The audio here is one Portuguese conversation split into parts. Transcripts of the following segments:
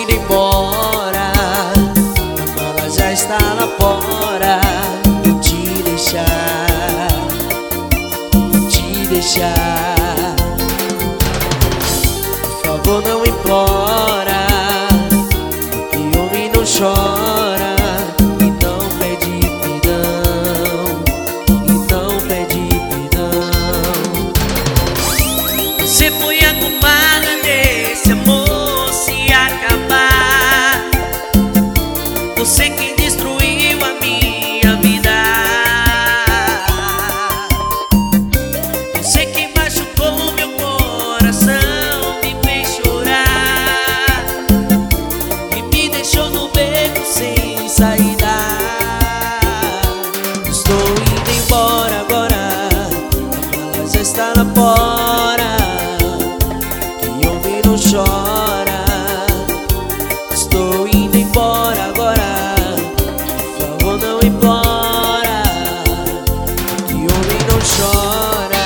indo embora, a mala já está lá fora. Vou te deixar, vou te deixar. Por favor, não implora, que homem não chora e não pede perdão, e não pede perdão. Você foi a culpada desse amor se acabar. Você quem destruiu a minha vida. Você quem machucou meu coração, me fez chorar e me deixou no beco sem saída. Estou indo embora agora, a mala já está lá fora. Que homem não chora. Estou indo embora agora, por favor não implora, que homem não chora.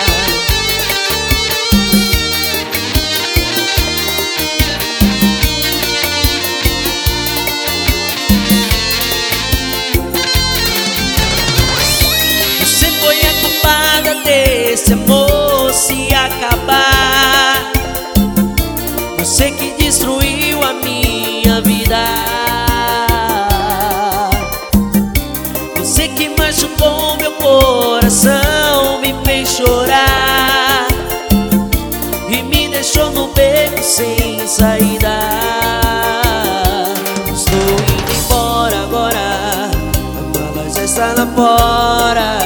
Você foi a culpada desse amor se acabar. Você que destruiu a minha vida. Você que machucou meu coração, me fez chorar e me deixou no beco sem saída. Estou indo embora agora, a mala já está lá fora.